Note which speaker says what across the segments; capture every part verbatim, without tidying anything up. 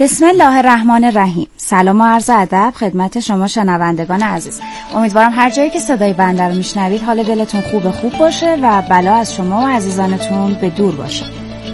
Speaker 1: بسم الله الرحمن الرحیم. سلام و عرض ادب خدمت شما شنوندگان عزیز. امیدوارم هر جایی که صدای بنده رو میشنوید حال دلتون خوب خوب باشه و بلا از شما و عزیزانتون به دور باشه.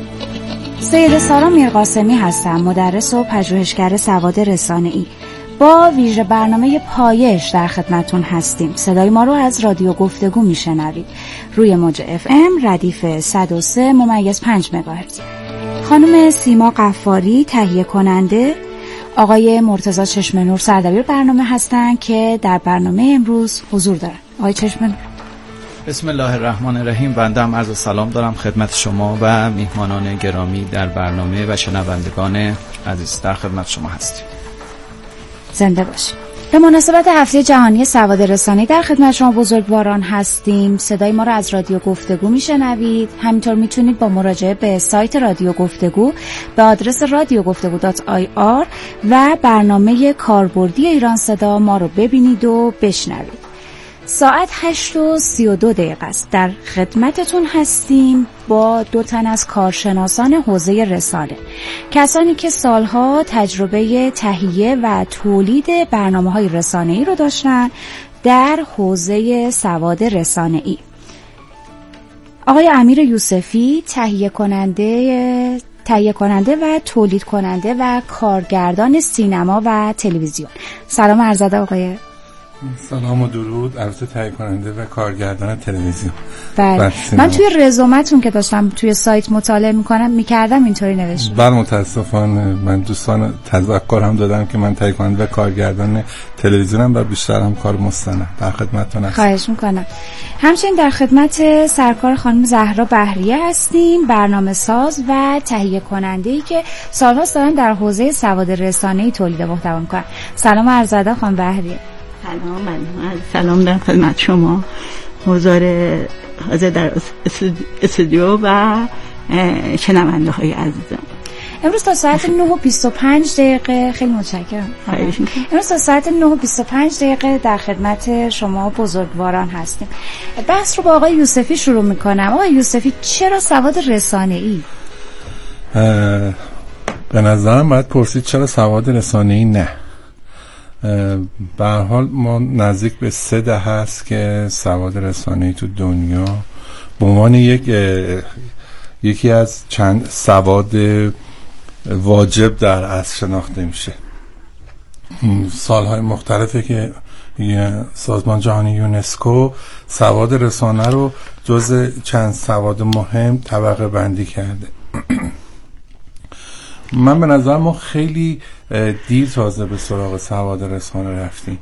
Speaker 1: سید سارا میرقاسمی هستم، مدرس و پژوهشگر سواد رسانه‌ای. با ویژه برنامه پایش در خدمتون هستیم. صدای ما رو از رادیو گفتگو میشنوید روی موج اف ام ردیف صد و سه ممیز پنج مگاهرتز. خانم سیما قفاری تهیه کننده، آقای مرتضی چشمنور سردبیر برنامه هستند که در برنامه امروز حضور دارن. آقای چشمنور.
Speaker 2: بسم الله الرحمن الرحیم. بنده هم عرض سلام دارم خدمت شما و میهمانان گرامی در برنامه و شنوندگان عزیز. در خدمت شما هستیم.
Speaker 1: زنده باشید. به مناسبت هفته جهانی سواد رسانه‌ای در خدمت شما بزرگواران هستیم. صدای ما را از رادیو گفتگو میشنوید. همینطور میتونید با مراجعه به سایت رادیو گفتگو به آدرس رادیو گفتگو دات آی آر و برنامه کاربردی ایران صدا ما رو ببینید و بشنوید. ساعت هشت و سی و دو دقیقه است. در خدمتتون هستیم با دو تن از کارشناسان حوزه رسانه، کسانی که سالها تجربه تهیه و تولید برنامه‌های رسانه‌ای رو داشتن در حوزه سواد رسانه‌ای. آقای امیر یوسفی تهیه کننده تهیه کننده و تولید کننده و کارگردان سینما و تلویزیون. سلام عرض ادب آقای.
Speaker 3: سلام و درود. البته تهیه کننده و کارگردان تلویزیون.
Speaker 1: بله. من توی رزومتون که داشتم توی سایت مطالعه میکنم میکردم اینطوری نوشته.
Speaker 3: بله متاسفانه من دوستان تذکر هم دادم که من تهیه کننده و کارگردان تلویزیونم و بیشتر هم کار مستند. در خدمتتون هستم.
Speaker 1: خواهش میکنم. همچنین در خدمت سرکار خانم زهرا بهریه هستیم، برنامه ساز و تهیه کننده‌ای که سال‌هاست دارن در حوزه سواد رسانه‌ای تولید محتوا میکنن. سلام عرض ادب خانم بهریه.
Speaker 4: سلام. من سلام در خدمت شما حضار حاضر در استودیو و شنونده های عزیزم.
Speaker 1: امروز تا ساعت نه و بیست و پنج دقیقه خیلی متشکرم. امروز تا ساعت نه و بیست و پنج دقیقه در خدمت شما بزرگواران هستیم. بحث رو با آقای یوسفی شروع میکنم. آقای یوسفی چرا سواد رسانه‌ای؟
Speaker 3: به نظرم باید پرسید چرا سواد رسانه‌ای نه. به هر حال ما نزدیک به سه دهه هست که سواد رسانه‌ای تو دنیا به عنوان یک یکی از چند سواد واجب در اصل شناخته میشه. سالهای مختلفه که سازمان جهانی یونسکو سواد رسانه رو جز چند سواد مهم طبقه بندی کرده. من به نظر ما خیلی دیر تازه به سراغ سواد رسانه رفتیم.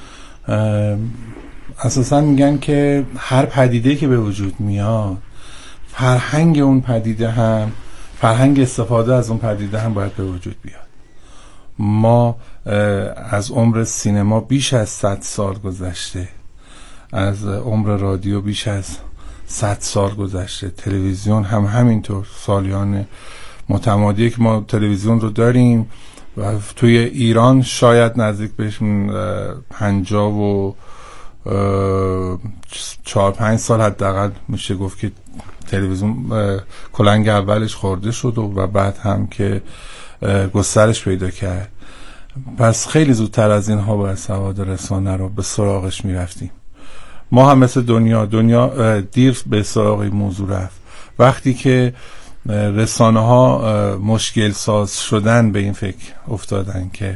Speaker 3: اساسا میگن که هر پدیده که به وجود میاد فرهنگ اون پدیده هم فرهنگ استفاده از اون پدیده هم باید به وجود بیاد. ما از عمر سینما بیش از صد سال گذشته، از عمر رادیو بیش از صد سال گذشته، تلویزیون هم همینطور. سالیان متمادی که ما تلویزیون رو داریم و توی ایران شاید نزدیک بهش پنجاه و چهار پنج سال حداقل میشه گفت که تلویزیون کلنگ اولش خورده شد و, و بعد هم که گسترش پیدا کرد. پس خیلی زودتر از اینها باید سواد رسانه رو به سراغش میرفتیم. ما هم مثل دنیا دنیا دیر به سراغ این موضوع رفت. وقتی که رسانه ها مشکل ساز شدن به این فکر افتادن که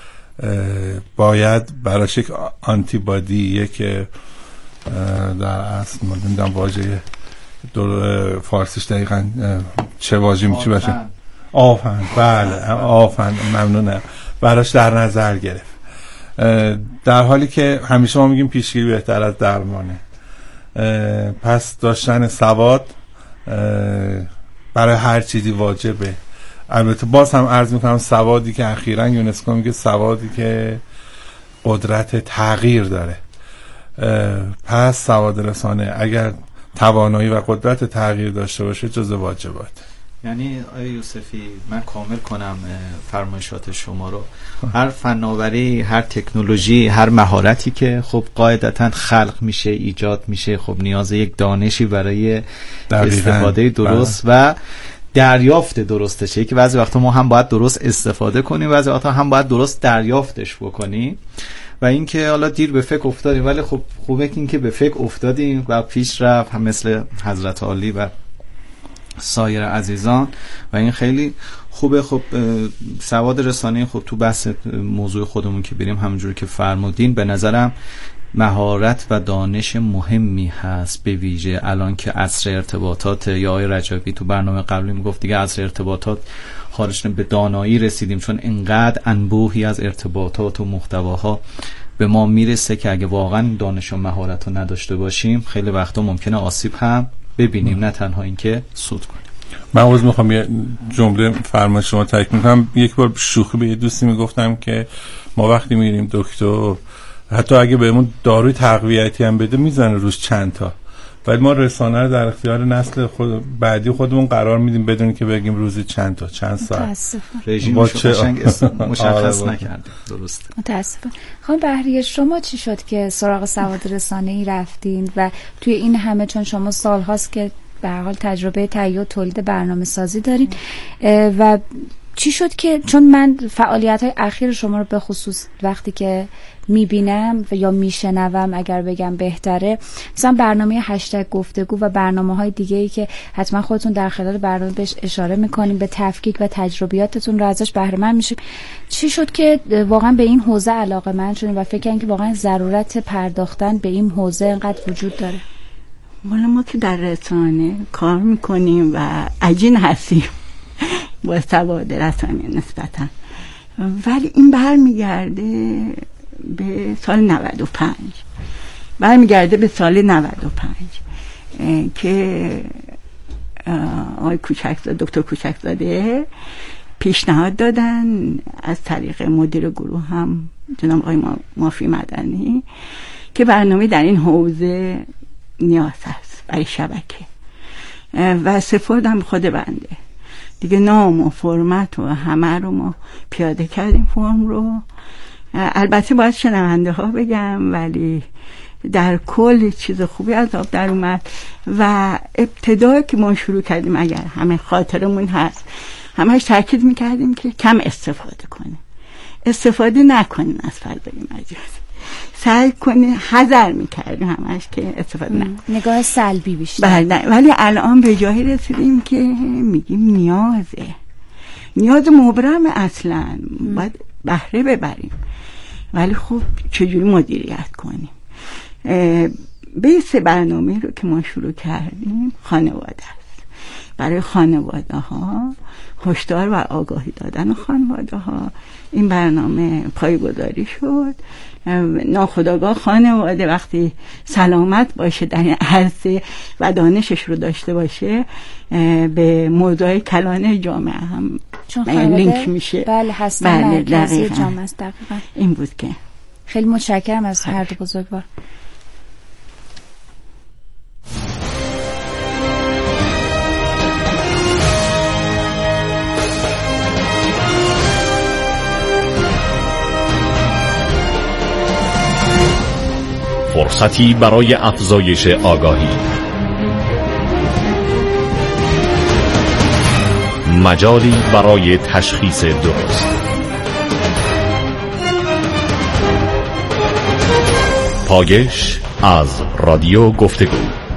Speaker 3: باید براش یک آنتی بادی، یک در اصل نمیدونم واژه فارسیش دقیقاً چه واژه میشه باشه، آفن. بله آفن، ممنونم. براش در نظر گرفت، در حالی که همیشه ما میگیم پیشگیری بهتر از درمانه. پس داشتن سواد برای هر چیزی واجبه. البته باز هم عرض میکنم سوادی که اخیراً یونسکو میگه سوادی که قدرت تغییر داره. پس سواد رسانه اگر توانایی و قدرت تغییر داشته باشه جزء واجبات.
Speaker 2: یعنی آقای یوسفی من کامل کنم فرمایشات شما رو، هر فناوری، هر تکنولوژی، هر مهارتی که خب قاعدتاً خلق میشه، ایجاد میشه، خب نیاز یک دانشی برای استفاده درست و دریافت درستشه که بعضی وقتا ما هم باید درست استفاده کنیم، بعضی وقتا هم باید درست دریافتش بکنیم. و اینکه حالا دیر به فکر افتادیم، ولی خب خوبه که اینکه به فکر افتادیم و پیش رفت، هم مثل حضرت عالی و سایر عزیزان، و این خیلی خوبه. خب سواد رسانه‌ای، خب تو بحث موضوع خودمون که بریم، همونجوری که فرمودین، به نظرم مهارت و دانش مهمی هست، به ویژه الان که عصر ارتباطات، یا آقای رجبی تو برنامه قبلی میگفت دیگه عصر ارتباطات خارج به دانایی رسیدیم، چون انقدر انبوهی از ارتباطات و محتواها به ما میرسه که اگه واقعا دانش و مهارت رو نداشته باشیم خیلی وقتا ممکنه آسیب هم ببینیم، نه تنها اینکه سود کنیم.
Speaker 3: من عوض میخوام یه جمله فرمایش شما تکمیل کنم. یک بار شوخی به یه دوستی میگفتم که ما وقتی میریم دکتر، حتی اگه بهمون داروی تقویتی هم بده میزنه روش چند تا، ولی ما رسانه رو در اختیار نسل خود بعدی خودمون قرار میدیم بدون که بگیم روزی چند تا، چند ساعت.
Speaker 2: رژیمش رو قشنگ مشخص نکردیم. درسته.
Speaker 1: متاسفم. خانم بهریه، شما چی شد که سراغ سواد رسانه‌ای رفتین و توی این همه، چون شما سال هاست که به هر حال تجربه تهیه و تولید برنامه سازی دارین، و چی شد که، چون من فعالیت های اخیر شما رو به خصوص وقتی که میبینم و یا میشنوم اگر بگم بهتره، مثلا برنامه هشتگ گفتگو و برنامه های دیگه ای که حتما خودتون در خلال برنامه بهش اشاره میکنیم، به تفکیک و تجربیاتتون رو ازش بهره مند میشیم، چی شد که واقعا به این حوزه علاقه مند شدین و فکر کنید که واقعا ضرورت پرداختن به این حوزه انقدر وجود داره؟
Speaker 4: والا ما که در رسانه کار میکنیم و عجین هستیم با سواد رسانه نسبتا، ولی این برمیگرده به سال نود و پنج، برمیگرده به سال نود و پنج که آقای کوچکزاده، دکتر کوچکزاده پیشنهاد دادن از طریق مدیر گروه هم جناب آقای مافی مدنی که برنامه در این حوزه نیاز هست برای شبکه، و سپردم خود بنده دیگه. نام و فرمت و همه رو ما پیاده کردیم، فرم رو. البته باید شنونده ها بگم، ولی در کل چیز خوبی از آب در اومد. و ابتدا که ما شروع کردیم، اگر همه خاطرمون هست، همش تاکید میکردیم که کم استفاده کنیم، استفاده نکنیم از فضای مجازی، سعی کنیم، حذر میکردیم همش که استفاده نکنیم،
Speaker 1: نگاه سلبی بیشتر.
Speaker 4: بله، ولی الان به جایی رسیدیم که میگیم نیازه، نیاز مبرم، اصلا باید بهره ببریم، ولی خب چجوری مدیریت کنیم. بیس برنامه رو که ما شروع کردیم خانواده است. برای خانواده ها هشدار و آگاهی دادن خانواده ها این برنامه پایه‌گذاری شد. ناخودآگاه خانواده وقتی سلامت باشه در این عرصه و دانشش رو داشته باشه، به موضوع کلان جامعه هم لینک میشه.
Speaker 1: بله هستن،
Speaker 4: بله
Speaker 1: مرکزی جامعه است. دقیقاً
Speaker 4: این بود که
Speaker 1: خیلی متشکرم از هر دو بزرگوار.
Speaker 5: فرصتی برای افزایش آگاهی، مجالی برای تشخیص درست. پایش از رادیو گفتگو.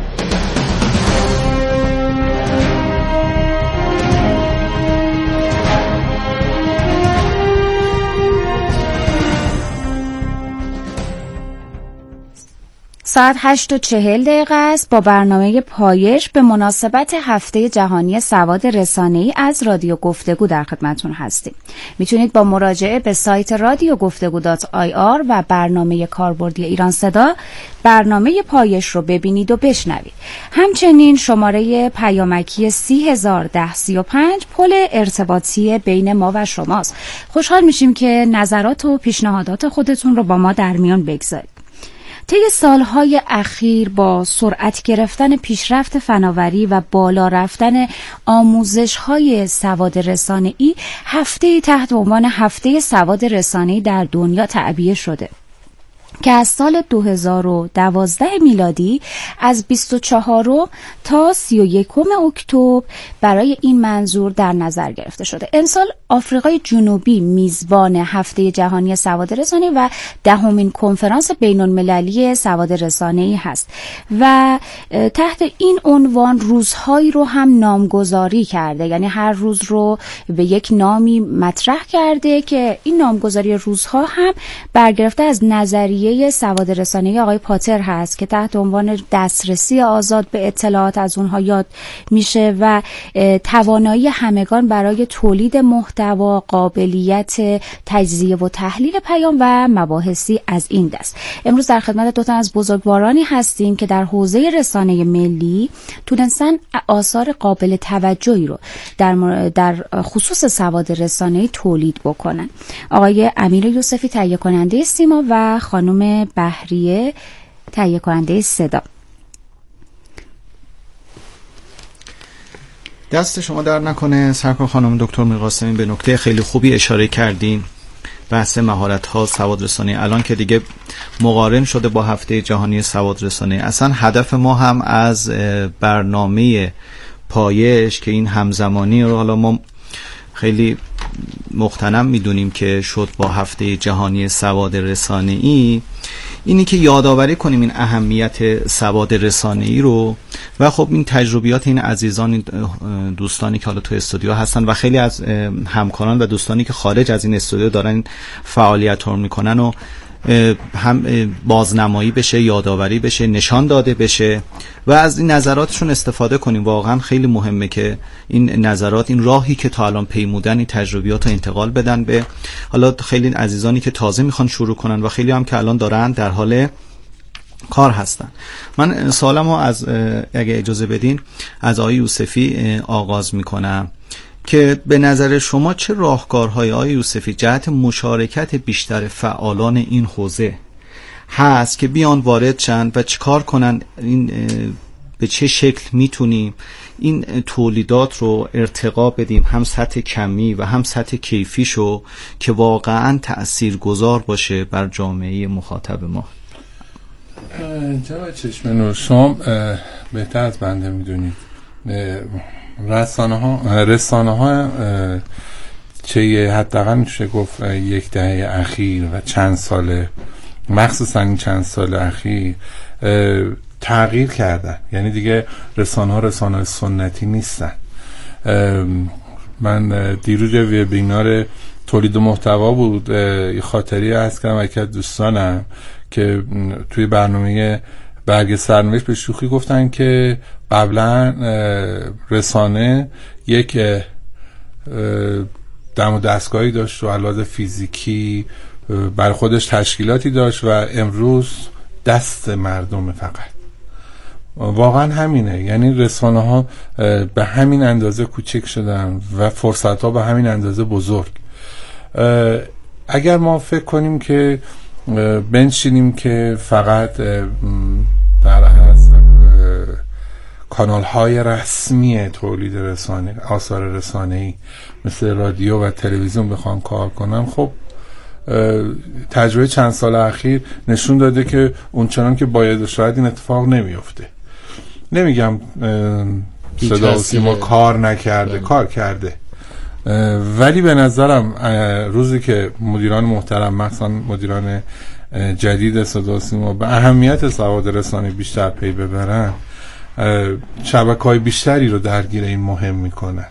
Speaker 1: ساعت هشت و چهل دقیقه است. با برنامه پایش به مناسبت هفته جهانی سواد رسانه‌ای از رادیو گفتگو در خدمتتون هستیم. میتونید با مراجعه به سایت رادیو گفتگو دات آی آر و برنامه کاربردی ایران صدا برنامه پایش رو ببینید و بشنوید. همچنین شماره پیامکی سی هزار ده سی و پنج پل ارتباطی بین ما و شماست. خوشحال میشیم که نظرات و پیشنهادات خودتون رو با ما در میان بگذارید. طی سالهای اخیر با سرعت گرفتن پیشرفت فناوری و بالا رفتن آموزش‌های سواد رسانه‌ای، هفته تحت عنوان هفته سواد رسانه‌ای در دنیا تعبیه شده. که از سال دو هزار و دوازده میلادی از بیست و چهارم تا سی و یکم اکتبر برای این منظور در نظر گرفته شده. امسال آفریقای جنوبی میزبان هفته جهانی سواد رسانه‌ای و دهمین کنفرانس بین‌المللی سواد رسانه‌ای هست و تحت این عنوان روزهایی رو هم نامگذاری کرده، یعنی هر روز رو به یک نامی مطرح کرده که این نامگذاری روزها هم برگرفته از نظریه سواد رسانه‌ای آقای پاتر هست که تحت عنوان دسترسی آزاد به اطلاعات از اونها یاد میشه و توانایی همگان برای تولید محتوا، قابلیت تجزیه و تحلیل پیام و مباحثی از این دست. امروز در خدمت دو تا از بزرگوارانی هستیم که در حوزه رسانه ملی تونستن آثار قابل توجهی رو در در خصوص سواد رسانه‌ای تولید بکنن. آقای امیر یوسفی تهیه کننده سیما و خانم بهریه تهیه کننده صدا.
Speaker 2: دست شما در نکنه سرکار خانم دکتر میرقاسمی، به نکته خیلی خوبی اشاره کردین. بحث مهارت ها سواد رسانه‌ای الان که دیگه مقارن شده با هفته جهانی سواد رسانه‌ای، اصلا هدف ما هم از برنامه پایش که این همزمانی رو حالا ما خیلی مغتنم میدونیم که شد با هفته جهانی سواد رسانه‌ای، اینی که یادآوری کنیم این اهمیت سواد رسانه‌ای رو و خب این تجربیات این عزیزان، دوستانی که حالا تو استودیو هستن و خیلی از همکاران و دوستانی که خارج از این استودیو دارن فعالیت رو میکنن و هم بازنمایی بشه، یادآوری بشه، نشان داده بشه و از این نظراتشون استفاده کنیم. واقعا خیلی مهمه که این نظرات، این راهی که تا الان پیمودن، این تجربیات رو انتقال بدن به حالا خیلی عزیزانی که تازه میخوان شروع کنن و خیلی هم که الان دارن در حال کار هستن. من سوالمو از اگه اجازه بدین از آقای یوسفی آغاز میکنم که به نظر شما چه راهکارهای آقای یوسفی جهت مشارکت بیشتر فعالان این حوزه هست که بیان وارد شن و چیکار کنن؟ این به چه شکل میتونیم این تولیدات رو ارتقا بدیم، هم سطح کمی و هم سطح کیفیشو، که واقعا تأثیرگذار باشه بر جامعه مخاطب ما؟
Speaker 3: جواد چشمنور، شما بهتر از بنده میدونید رسانه ها رسانه ها چه حداقل میشه گفت یک دهه اخیر و چند سال، مخصوصا این چند سال اخیر تغییر کردن. یعنی دیگه رسانه ها رسانه سنتی نیستن. من دیروز وبینار تولید محتوا بود، یه خاطری هست که من که دوستانم که توی برنامه برگ سرنوشت به شوخی گفتن که قبلا رسانه یک دم و دستگاهی داشت و علاوه فیزیکی برای خودش تشکیلاتی داشت و امروز دست مردم فقط. واقعا همینه، یعنی رسانه ها به همین اندازه کوچک شدن و فرصت ها به همین اندازه بزرگ. اگر ما فکر کنیم که بنشینیم که فقط در از کانال های رسمی تولید رسانه آثار رسانه‌ای مثل رادیو و تلویزیون بخوام کار کنم، خب تجربه چند سال اخیر نشون داده که اونچنان که باید شاید این اتفاق نمیفته. نمیگم صدا و سیما کار نکرده، کار کرده، ولی به نظرم روزی که مدیران محترم، مثلا مدیران جدید صدا و سیما به اهمیت سواد رسانه بیشتر پی ببرن، شبکه‌های بیشتری رو درگیر این مهم میکنن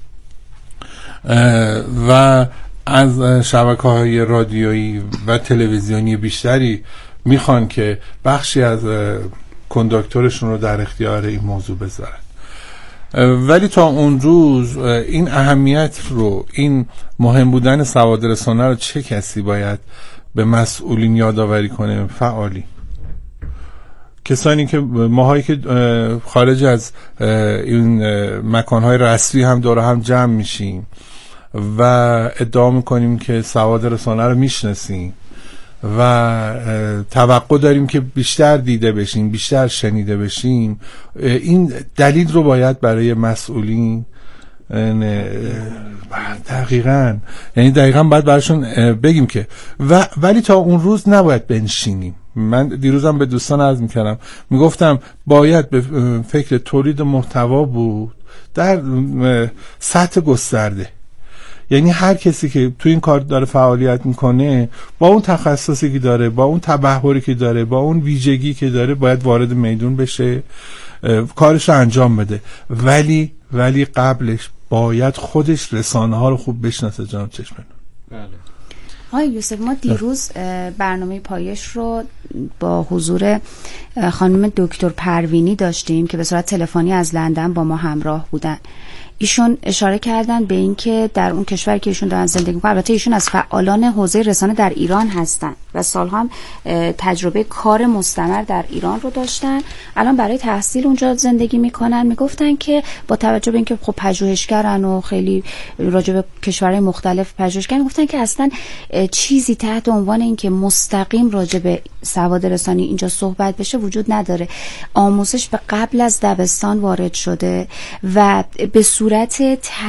Speaker 3: و از شبکه‌های رادیویی و تلویزیونی بیشتری میخوان که بخشی از کنداکتورشون رو در اختیار این موضوع بذارن. ولی تا اون روز این اهمیت رو، این مهم بودن سواد رسانه رو چه کسی باید به مسئولین یادآوری کنه؟ فعالی، کسانی که ماهایی که خارج از این مکانهای رسمی هم دور هم جمع میشیم و ادعا میکنیم که سواد رسانه رو میشناسیم و توقع داریم که بیشتر دیده بشیم، بیشتر شنیده بشیم، این دلیل رو باید برای مسئولین دقیقاً، یعنی دقیقاً باید براشون بگیم که و ولی تا اون روز نباید بنشینیم. من دیروزم به دوستان عرض میکردم، میگفتم باید به فکر تولید محتوا بود در سطح گسترده. یعنی هر کسی که تو این کار داره فعالیت میکنه با اون تخصصی که داره، با اون تبحری که داره، با اون ویژگی که داره باید وارد میدون بشه، کارش رو انجام بده. ولی ولی قبلش باید خودش رسانه ها رو خوب بشناسه. جناب چشمنور.
Speaker 2: بله.
Speaker 1: آقای یوسف، ما دیروز برنامه پایش رو با حضور خانم دکتر پروینی داشتیم که به صورت تلفنی از لندن با ما همراه بودن. ایشون اشاره کردن به این که در اون کشوری که ایشون دارن زندگی می‌کنن، البته ایشون از فعالان حوزه رسانه در ایران هستن و سالها هم تجربه کار مستمر در ایران رو داشتن، الان برای تحصیل اونجا زندگی میکنن. میگفتن که با توجه به اینکه خب پژوهشگرن و خیلی راجع به کشورهای مختلف پژوهشگرن، گفتن که اصلا چیزی تحت عنوان اینکه مستقیم راجع به سواد رسانی اینجا صحبت بشه وجود نداره. آموزش به قبل از دبستان وارد شده و به صورت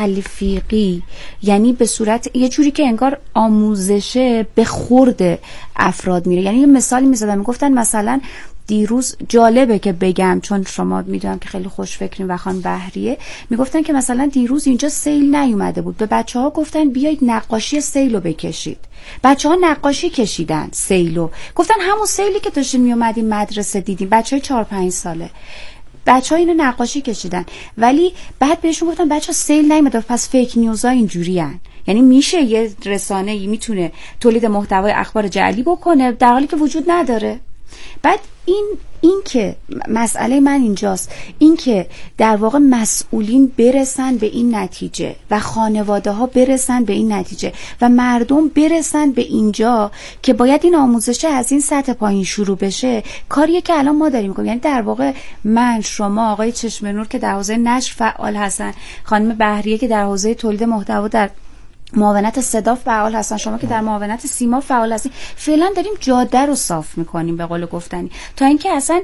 Speaker 1: تلفیقی، یعنی به صورت یه جوری که انگار آموزشه به خورد افراد میره. یعنی یه مثالی میزدن، میگفتن مثلا دیروز، جالبه که بگم چون شما میدونم که خیلی خوش فکرین و خانم بهریه، میگفتن که مثلا دیروز اینجا سیل نیومده بود، به بچه ها گفتن بیایید نقاشی سیل رو بکشید. بچه ها نقاشی کشیدن سیلو، گفتن همون سیلی که داشتیم میومدیم مدرسه دیدیم، بچه های چهار پنج ساله بچه ها اینو نقاشی کشیدن. ولی بعد بهشون گفتن بچه ها سیل نیومده، پس فیک نیوزا اینجوری هن. یعنی میشه یه رسانه‌ای میتونه تولید محتوای اخبار جعلی بکنه در حالی که وجود نداره. بعد این این که مسئله من اینجاست، این که در واقع مسئولین برسن به این نتیجه و خانواده ها برسن به این نتیجه و مردم برسن به اینجا که باید این آموزش از این سطح پایین شروع بشه، کاریه که الان ما داریم میکنیم. یعنی در واقع من، شما، آقای چشمنور که در حوزه نشر فعال هستن، خانم بهریه که در حوزه تولید محتوا در معاونت صدا فعال هستن، شما که در معاونت سیما فعال هستین، فعلا داریم جاده رو صاف میکنیم به قول گفتنی، تا اینکه اصلا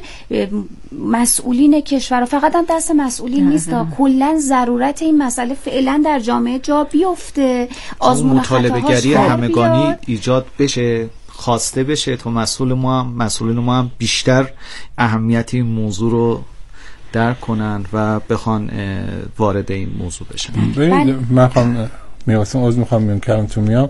Speaker 1: مسئولین کشور، فقط هم دست مسئولین نیست، کلا ضرورت این مسئله فعلا در جامعه جا بیفته، آزمون
Speaker 2: مطالبه گری همگانی ایجاد بشه، خواسته بشه تا مسئول ما هم مسئولین ما هم بیشتر اهمیت این موضوع رو درک کنن و بخوان وارد این موضوع بشن.
Speaker 3: ببینید من خواهم می‌خواستم عذر می‌خوام میون کردم تو میام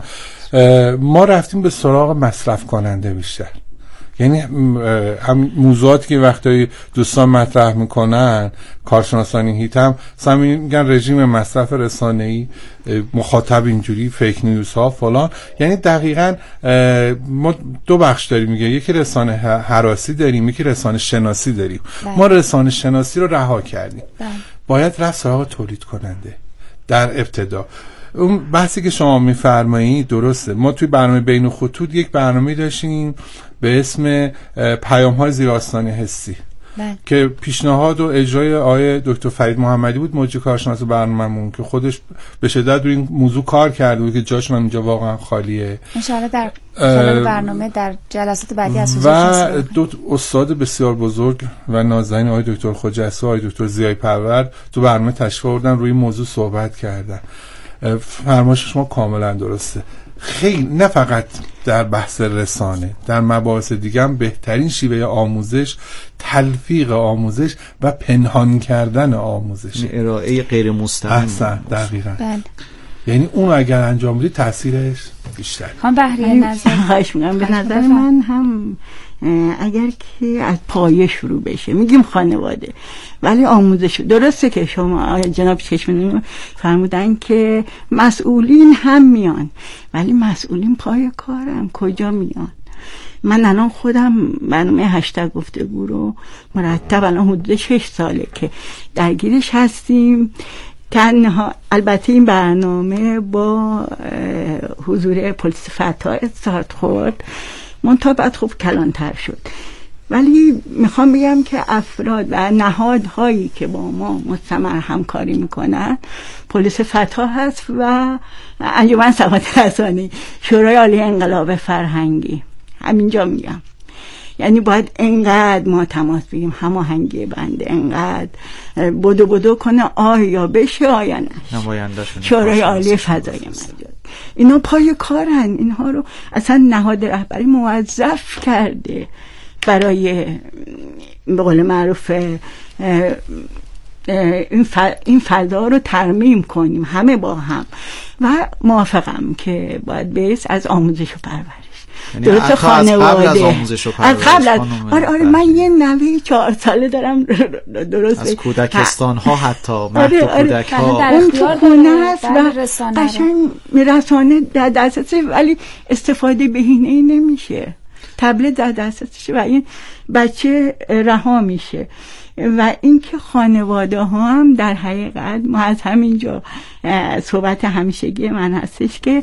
Speaker 3: ما رفتیم به سراغ مصرف کننده بیشتر. یعنی هم موضوعاتی که وقتی دوستان مطرح میکنن، کارشناسان هیت هم مثلا میگن رژیم مصرف رسانه‌ای، مخاطب اینجوری، فیک نیوز ها فلان. یعنی دقیقاً ما دو بخش داریم، میگه یکی رسانه هراسی داریم، یکی رسانه شناسی داریم. بله. ما رسانه شناسی رو رها کردیم. بله. باید رفت سراغ تولید کننده در ابتدا. اون بحثی که شما میفرمایید درسته. ما توی برنامه بین خطوط یک برنامه داشتیم به اسم پیام های زیراستانی حسی بله. که پیشنهاد و اجرای آقای دکتر فرید محمدی بود، موجی کارشناس برنامه‌مون، که خودش به شدت روی این موضوع کار کرده بود که جاش من اینجا واقعا خالیه. ان شاءالله در خلال برنامه در جلسات بعدی از و دو استاد بسیار بزرگ و نازنین آقای دکتر خجسته و آقای دکتر ضیای پرورد تو برنامه تشریف آوردن، روی موضوع صحبت کردن. فرمایش شما کاملا درسته. خیلی نه فقط در بحث رسانه، در مباحث دیگه هم بهترین شیوه آموزش تلفیق آموزش و پنهان کردن آموزش،
Speaker 2: ارائه غیر مستقیم.
Speaker 3: احسن، دقیقاً. بله. یعنی اون اگر انجام بدی تاثیرش بیشتر.
Speaker 1: خانم بهریه نظر
Speaker 4: خواهش می‌کنم. به نظر من هم اگر که از پایه شروع بشه، میگیم خانواده، ولی آموزش. درسته که شما جناب چشمنور فرمودن که مسئولین هم میان، ولی مسئولین پای کارم کجا میان؟ من الان خودم برنامه هشتگ گفتگو رو مرتب الان حدود شش ساله که درگیرش هستیم. تنها البته این برنامه با حضور پلیس فتا استارت خورد، منتها بعد خوب کلانتر شد. ولی میخوام بگم که افراد و نهادهایی که با ما مستمر همکاری میکنن، پلیس فتا هست و انجمن سواد رسانی، شورای عالی انقلاب فرهنگی، همینجا میگم یعنی باید انقدر ما تماس بگیم، هماهنگی بنده انقدر بدو بدو کنه آیا بشه آیا نشه. شورای عالی فضای مجازی اینا پای کارن، اینها رو اصلا نهاد رهبری موظف کرده برای به قول معروف این فضا رو ترمیم کنیم همه با هم. و موافقم که باید بیس از آموزش و پرورش، درست خانواده
Speaker 2: از آموزش و پرورش
Speaker 4: قبل از آره آره من یه نوه چهار ساله دارم درست
Speaker 2: از کودکستان ها حتی مهد
Speaker 4: آره آره
Speaker 2: کودک ها
Speaker 4: اون تو خونه هست و قشنگ رسانه در دسترسه ولی استفاده بهینه‌ای نمیشه. تبلت در دسترسشه و این بچه رها میشه. و اینکه خانواده ها هم در حقیقت ما از همینجا صحبت همیشگی من هستش که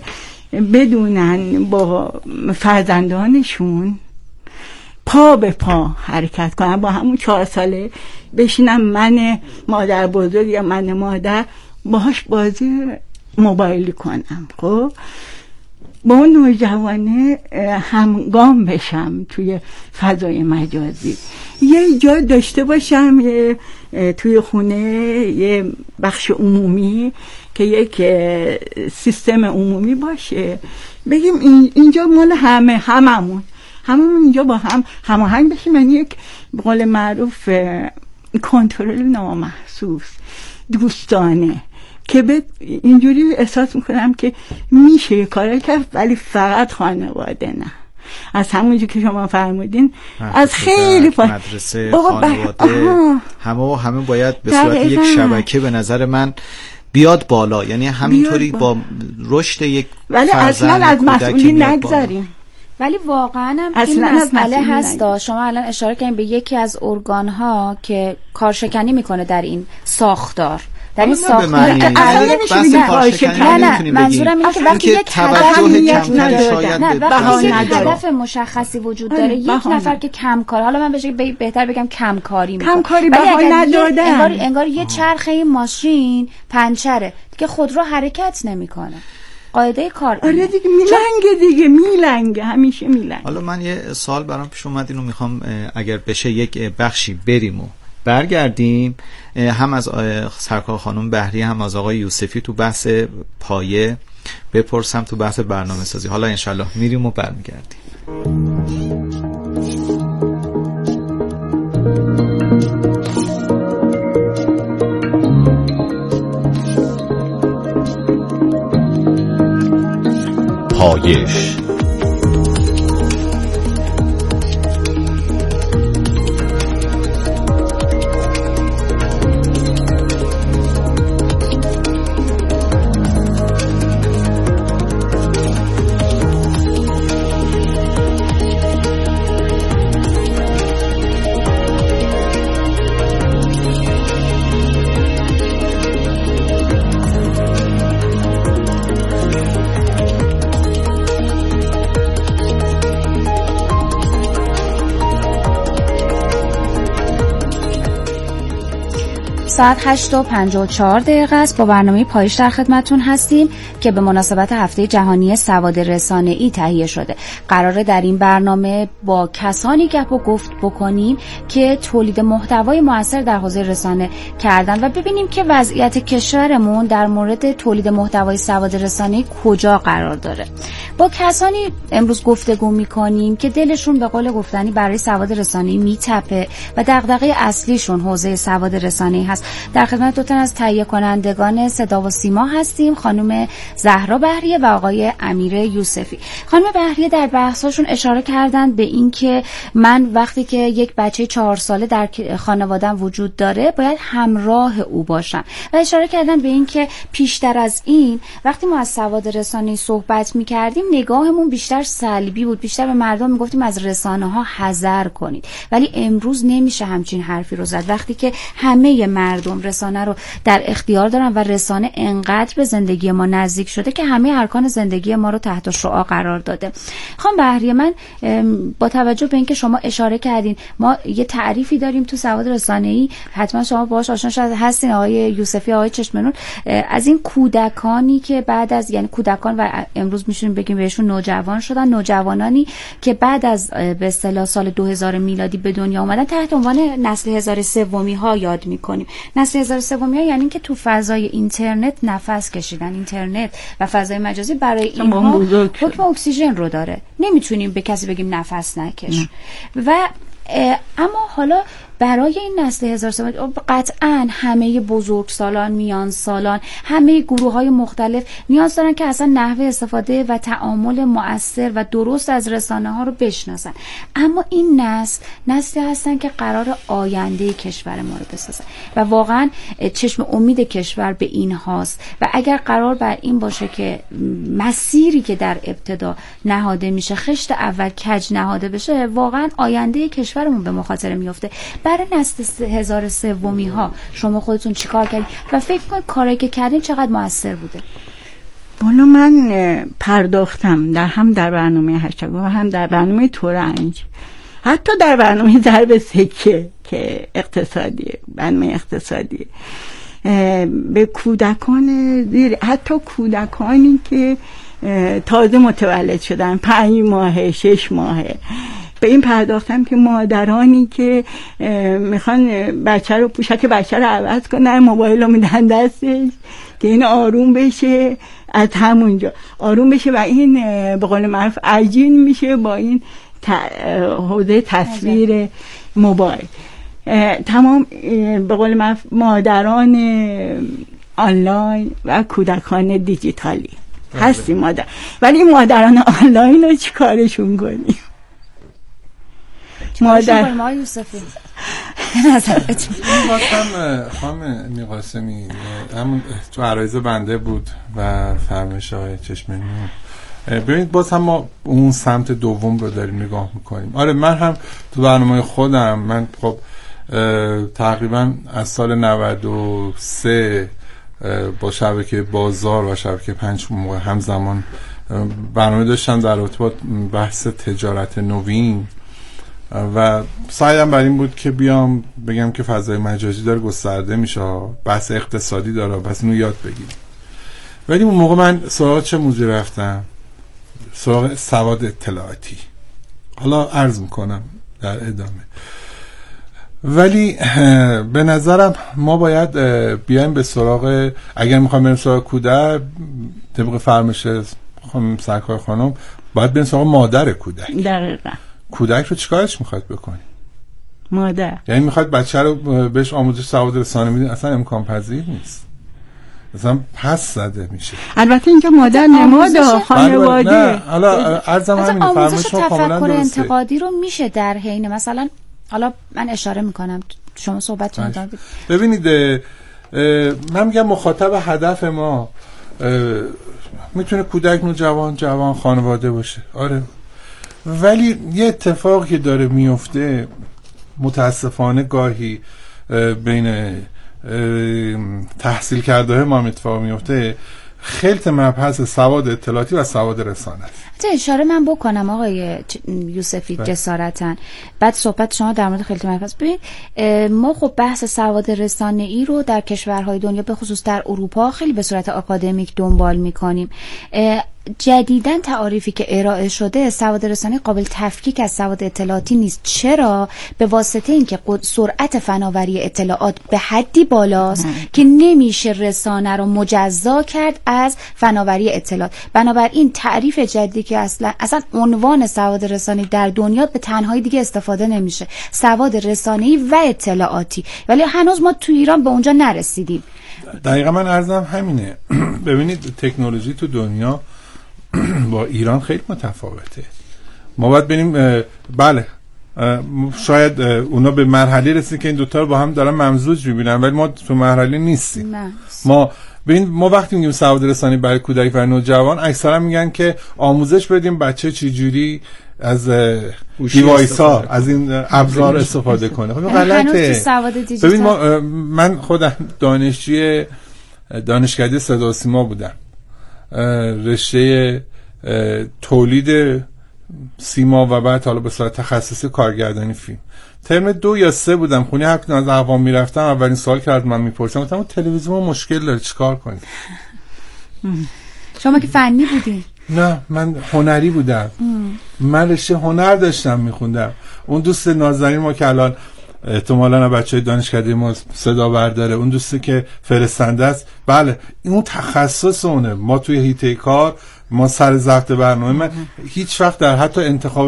Speaker 4: بدونن با فرزندانشون پا به پا حرکت کنن، با همون چهار ساله بشینم من مادر بزرگ یا من مادر باهاش بازی موبایلی کنم، خب با اون نوجوانه همگام بشم توی فضای مجازی، یه جای داشته باشم یه توی خونه یه بخش عمومی که یک سیستم عمومی باشه، بگیم اینجا مال همه هممون هممون اینجا با هم هماهنگ بشیم، یعنی یک به قول معروف کنترل نامحسوس دوستانه که به اینجوری احساس میکنم که میشه کار کرد ولی فقط خانواده نه. از همونجور که شما فرمودین از خیلی
Speaker 2: فا... مدرسه خانواده همه و همه باید به صورت یک شبکه به نظر من بیاد بالا، یعنی همینطوری با رشد یک
Speaker 4: ولی اصلا از مسئولی نگذاریم.
Speaker 1: ولی واقعا هم این مسئله هست. شما الان اشاره کردین به یکی از ارگان ها که کارشکنی میکنه در این ساختار، در این ساختار که اصلا نمیشه کارشکنی. نه منظورم اینه که وقتی یک هدف نداره، نه وقتی یک هدف مشخصی وجود داره، یک نفر که کمکار، حالا من بهش بهتر بگم کمکاری میکنه،
Speaker 4: کمکاری بها ندادن،
Speaker 1: انگار انگار یه چرخه ماشین پنچره که خودرو حرکت نمیکنه. قاعده کار
Speaker 4: آره دیگه میلنگه دیگه میلنگه همیشه میلنگه.
Speaker 2: حالا من یه سوال برام پیش اومد، اینو میخوام اگر بشه یک بخشی بریم و برگردیم، هم از سرکار خانم بهری هم از آقای یوسفی تو بحث پایه بپرسم تو بحث برنامه سازی. حالا انشالله میریم و برمیگردیم.
Speaker 5: پایش
Speaker 1: ساعت هشت و پنجاه و چهار دقیقه است. با برنامه پایش در خدمتتون هستیم که به مناسبت هفته جهانی سواد رسانه‌ای تهیه شده. قراره در این برنامه با کسانی گپ و گفت بکنیم که تولید محتوای مؤثر در حوزه رسانه کردن و ببینیم که وضعیت کشورمون در مورد تولید محتوای سواد رسانه‌ای کجا قرار داره. با کسانی امروز گفتگو می‌کنیم که دلشون به قول گفتنی برای سواد رسانه‌ای میتپه و دغدغه اصلیشون حوزه سواد رسانه‌ای هست. در خدمت دو تن از تهیه کنندگان صدا و سیما هستیم، خانم زهرا بهریه و آقای امیر یوسفی. خانم بهریه در بحثاشون اشاره کردن به این که من وقتی که یک بچه چهار ساله در خانواده‌ام وجود داره باید همراه او باشم و اشاره کردن به این که پیشتر از این وقتی ما از سواد رسانه‌ای صحبت می‌کردیم نگاهمون بیشتر سلبی بود، بیشتر به مردم میگفتیم از رسانه‌ها حذر کنید، ولی امروز نمیشه همچین حرفی رو زد وقتی که همه مردم رسانه رو در اختیار دارن و رسانه انقدر به زندگی ما نزدیک شده که همه ارکان زندگی ما رو تحت شعاع قرار داده. خانم بهریه، من با توجه به اینکه شما اشاره کردین ما یه تعریفی داریم تو سواد رسانه‌ای، حتما شما باهاش آشنا هستین، آقای یوسفی، آقای چشمنور، از این کودکانی که بعد از یعنی کودکان و امروز میشونیم بگیم بهشون نوجوان شدن، نوجوانانی که بعد از به اصطلاح سال دو هزار میلادی به دنیا اومدن تحت عنوان نسل هزار سومی ها یاد میکنیم. نسل هزار سومی ها یعنی که تو فضای اینترنت نفس کشیدن. اینترنت و فضای مجازی برای اینها حکم اکسیژن رو داره، نمیتونیم به کسی بگیم نفس نکش نه. و اما حالا برای این نسل هزار سومی قطعاً همه بزرگسالان، میان سالان، همه گروه‌های مختلف نیاز دارن که اصلا نحوه استفاده و تعامل مؤثر و درست از رسانه‌ها رو بشناسن. اما این نسل نسلی هستن که قرار آینده کشور ما رو بسازن و واقعاً چشم امید کشور به این هاست و اگر قرار بر این باشه که مسیری که در ابتدا نهاده میشه خشت اول کج نهاده بشه، واقعاً آینده کشورمون به مخاطره میفته. برای نسل هزار سومی ها شما خودتون چیکار کردین و فکر کنید کاری که کردین چقدر موثر بوده؟
Speaker 4: بالا من پرداختم در هم در برنامه هشتگ و هم در برنامه تورنج، حتی در برنامه ضرب سکه که اقتصادیه، برنامه اقتصادیه، به کودکان زیر، حتی کودکانی که تازه متولد شدن، پنج ماهه، شش ماهه، به این پرداختم که مادرانی که میخوان بچه رو، پوشک بچه رو عوض کنن، موبایل رو میدن دستش که این آروم بشه، از همونجا آروم بشه و این به قول معروف عجین میشه با این حوزه تصویر موبایل. تمام به قول معروف مادران آنلاین و کودکان دیجیتالی هستیم مادر، ولی این مادران آنلاین رو چی کارشون کنیم؟
Speaker 1: مادر ما یوسفی نظرت
Speaker 3: واسم خانم میقاسمی همون تو عرایض بنده بود و فرمایش های چشمنور. ببینید باز هم ما اون سمت دوم رو داریم نگاه میکنیم. آره من هم تو برنامه خودم، من خب تقریبا از سال نود و سه با شبکه بازار و شبکه پنج موقع همزمان برنامه داشتم در رابطه با بحث تجارت نوین و سعیم بر این بود که بیام بگم که فضای مجازی داره گسترده میشه، بحث اقتصادی داره، پس اینو یاد بگیریم. ولی اون موقع من سراغ چه موضوعی رفتم؟ سراغ سواد اطلاعاتی. حالا عرض میکنم در ادامه. ولی به نظرم ما باید بیایم به سراغ، اگر میخوایم بریم سراغ کودک، طبق فرمایش خانم سرکار خانم، باید بریم سراغ مادر کودک.
Speaker 4: دقیقاً. کودک
Speaker 3: رو چیکارش میخواد بکنی؟
Speaker 4: مادر.
Speaker 3: یعنی میخواد بچه رو بهش آموزش سواد رسانه میدین، اصلا امکان پذیر نیست، اصلا پس زده میشه.
Speaker 4: البته اینجا مادر نماد خانواده.
Speaker 3: نه حالا عرضم همینه،
Speaker 1: آموزش تفکر انتقادی رو میشه در حین مثلا، حالا من اشاره میکنم شما صحبتتون ادامه بدید.
Speaker 3: ببینید من میگم مخاطب هدف ما میتونه کودک، نوجوان، جوان، خانواده باشه. آره، ولی یه اتفاقی که داره میفته متاسفانه گاهی بین تحصیل کرده های ما اتفاق میفته، خلط مبحث سواد اطلاعاتی و سواد رسانه است.
Speaker 1: اشاره من بکنم آقای یوسفی جسارتاً، بعد صحبت شما در مورد خلط مبحث. ببین ما خب بحث سواد رسانه‌ای رو در کشورهای دنیا به خصوص در اروپا خیلی به صورت آکادمیک دنبال می‌کنیم. جدیداً تعاریفی که ارائه شده سواد رسانه‌ای قابل تفکیک از سواد اطلاعاتی نیست. چرا؟ به واسطه اینکه سرعت فناوری اطلاعات به حدی بالاست نه. که نمیشه رسانه رو مجزا کرد از فناوری اطلاعات. بنابراین تعریف جدیدی که اصلا اصلا عنوان سواد رسانه‌ای در دنیا به تنهایی دیگه استفاده نمیشه، سواد رسانه‌ای و اطلاعاتی، ولی هنوز ما تو ایران به اونجا نرسیدیم.
Speaker 3: دقیقاً من عرضم همینه. ببینید تکنولوژی تو دنیا با ایران خیلی متفاوته. ما باید بریم، بله شاید اونا به مرحله رسید که این دوتا رو با هم دارن ممزوج میبینن، ولی ما تو مرحله نیستیم. نه. ما ببین ما وقتی میگیم سواد رسانی برای کودک و نوجوان اکثرا میگن که آموزش بدیم بچه چه جوری از دیوایس‌ها از این ابزار استفاده کنه. خب غلطه. ببین ما من خودم دانشجوی دانشکده صدا و سیما بودم، رشته تولید سیما و بعد حالا به صورت تخصصی کارگردانی فیلم. ترم دو یا سه بودم خونه هر کدوم از اقوام میرفتم اولین سوال کرد من میپرسم گفتم تلویزیون مشکل داره چیکار کنیم؟
Speaker 1: شما که فنی بودی؟
Speaker 3: نه من هنری بودم. من رشته هنر داشتم میخوندم. اون دوست نازنین ما که الان احتمالاً بچهای دانشکده ما صدا برداره، اون دوستی که فرستنده است، بله اون تخصص اونه. ما توی هیته کار ما سر ضبط برنامه من هیچ وقت در حتی انتخاب